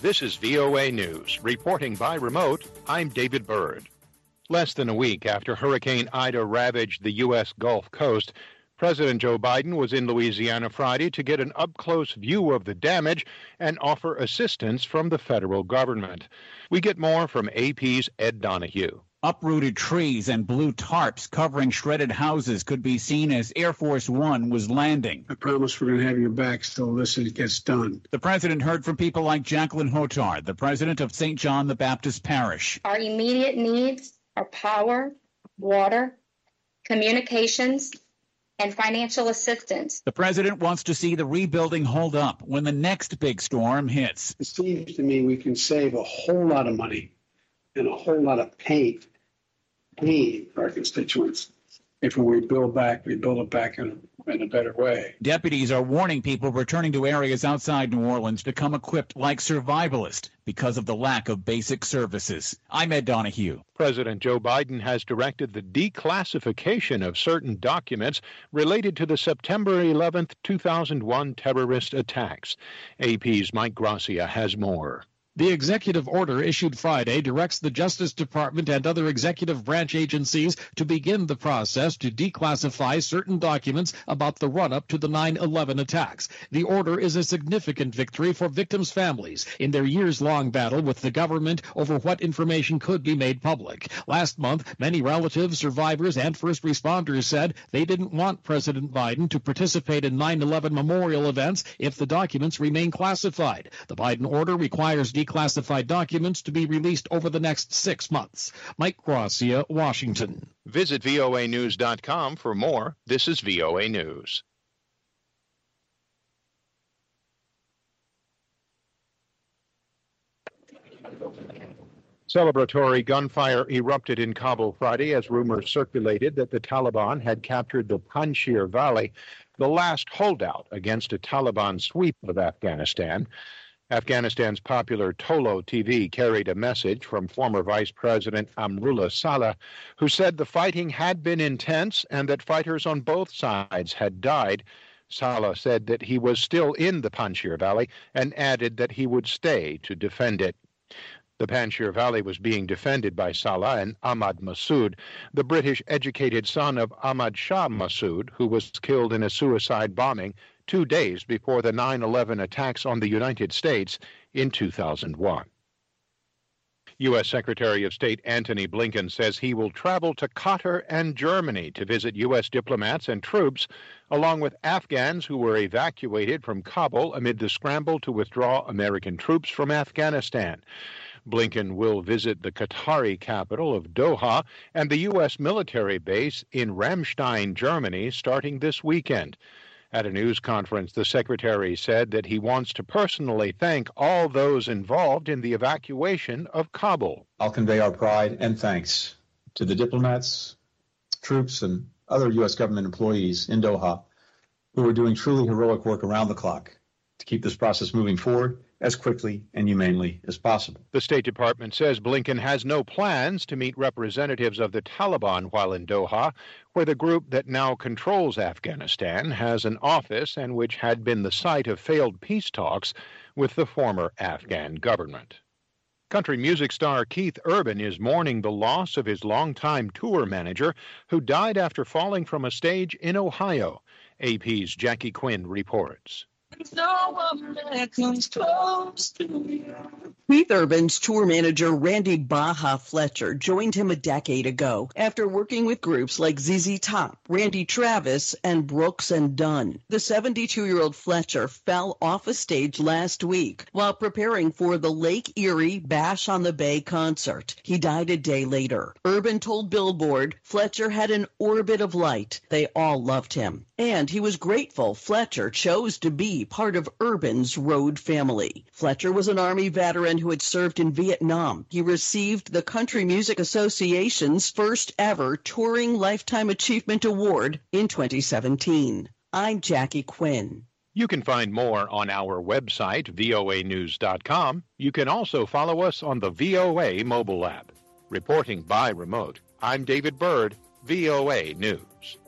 This is VOA News. Reporting by remote, I'm David Byrd. Less than a week after Hurricane Ida ravaged the U.S. Gulf Coast, President Joe Biden was in Louisiana Friday to get an up-close view of the damage and offer assistance from the federal government. We get more from AP's Ed Donahue. Uprooted trees and blue tarps covering shredded houses could be seen as Air Force One was landing. I promise we're going to have your back till this gets done. The president heard from people like Jacqueline Hotard, the president of St. John the Baptist Parish. Our immediate needs are power, water, communications, and financial assistance. The president wants to see the rebuilding hold up when the next big storm hits. It seems to me we can save a whole lot of money and a whole lot of pain for our constituents if we build it back in a better way. Deputies are warning people returning to areas outside New Orleans to come equipped like survivalists because of the lack of basic services. I'm Ed Donahue. President Joe Biden has directed the declassification of certain documents related to the September 11th, 2001 terrorist attacks. AP's Mike Gracia has more. The executive order issued Friday directs the Justice Department and other executive branch agencies to begin the process to declassify certain documents about the run-up to the 9/11 attacks. The order is a significant victory for victims' families in their years-long battle with the government over what information could be made public. Last month, many relatives, survivors, and first responders said they didn't want President Biden to participate in 9/11 memorial events if the documents remain classified. The Biden order requires declassified documents to be released over the next 6 months. Mike Gracia, Washington. Visit voanews.com for more. This is VOA News. Celebratory gunfire erupted in Kabul Friday as rumors circulated that the Taliban had captured the Panjshir Valley, the last holdout against a Taliban sweep of Afghanistan. Afghanistan's popular Tolo TV carried a message from former Vice President Amrullah Saleh, who said the fighting had been intense and that fighters on both sides had died. Saleh said that he was still in the Panjshir Valley and added that he would stay to defend it. The Panjshir Valley was being defended by Saleh and Ahmad Massoud, the British-educated son of Ahmad Shah Massoud, who was killed in a suicide bombing 2 days before the 9/11 attacks on the United States in 2001. U.S. Secretary of State Antony Blinken says he will travel to Qatar and Germany to visit U.S. diplomats and troops, along with Afghans who were evacuated from Kabul amid the scramble to withdraw American troops from Afghanistan. Blinken will visit the Qatari capital of Doha and the U.S. military base in Ramstein, Germany, starting this weekend. At a news conference, the secretary said that he wants to personally thank all those involved in the evacuation of Kabul. I'll convey our pride and thanks to the diplomats, troops, and other U.S. government employees in Doha who are doing truly heroic work around the clock to keep this process moving forward as quickly and humanely as possible. The State Department says Blinken has no plans to meet representatives of the Taliban while in Doha, where the group that now controls Afghanistan has an office and which had been the site of failed peace talks with the former Afghan government. Country music star Keith Urban is mourning the loss of his longtime tour manager, who died after falling from a stage in Ohio. AP's Jackie Quinn reports. No one that comes close to you. Keith Urban's tour manager Randy Baja Fletcher joined him a decade ago after working with groups like ZZ Top, Randy Travis, and Brooks and Dunn. The 72-year-old Fletcher fell off a stage last week while preparing for the Lake Erie Bash on the Bay concert. He died a day later. Urban told Billboard Fletcher had an orbit of light. They all loved him. And he was grateful Fletcher chose to be part of Urban's road family. Fletcher was an Army veteran who had served in Vietnam. He received the Country Music Association's first ever Touring Lifetime Achievement Award in 2017. I'm Jackie Quinn. You can find more on our website, voanews.com. You can also follow us on the VOA mobile app. Reporting by remote, I'm David Byrd, VOA News.